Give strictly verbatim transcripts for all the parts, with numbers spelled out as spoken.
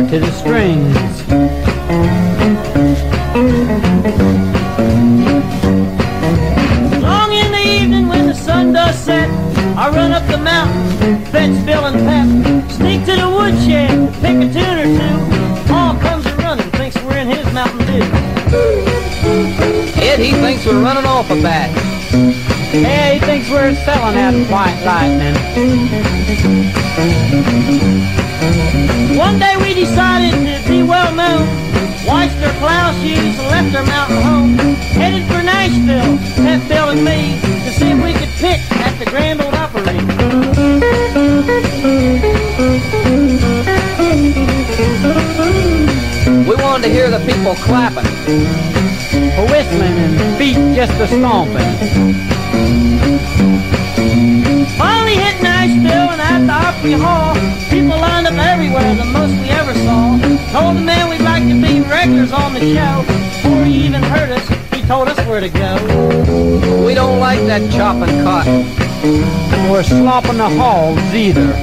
guitar to the strings. Long in the evening when the sun does set, I run up the mountain, fetch Bill and Pep, sneak to the woodshed to pick a tune or two. Paul comes a running, thinks we're in his Mountain Dew. Ed, he thinks we're running off a bat. Yeah, he thinks we're selling that White Lightning. One day we decided to be well known, washed our plow shoes and left our mountain home, headed for Nashville, Pep, Bill and me, to see if we could pick at the Grand Ole Opry. We wanted to hear the people clapping, For whistling and feet just a stomping. Finally hit Nashville and at the Opry Hall, people lined up everywhere, the most we ever saw. Told the man we'd like to be regulars on the show. Before he even heard us, he told us where to go. we don't like that chopping cotton. Or slopping the halls either.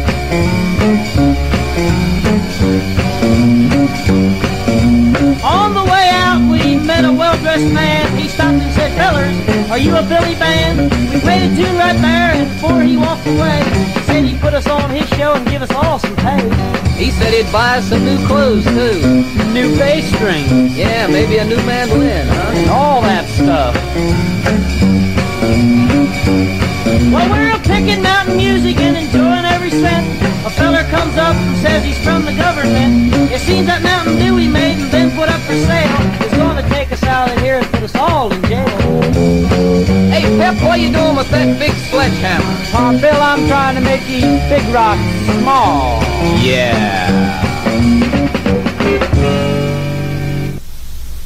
On the way out, we met a well-dressed man. He stopped and said, "Fellers, are you a Billy Band?" We played a tune right there, and before he walked away, he said he'd put us on his show and give us all some pay. He said he'd buy us some new clothes, too. New bass string. Yeah, maybe a new mandolin, huh? All that stuff. Well, we're a picking mountain music and enjoying every cent. A feller comes up and says he's from the government. It seems that Mountain Dew we made and then put up for sale is going to take us out of here and put us all in jail. Hey, Pep, what are you doing with that big sledgehammer? Uh, Bill, I'm trying to make these big rocks small. Yeah.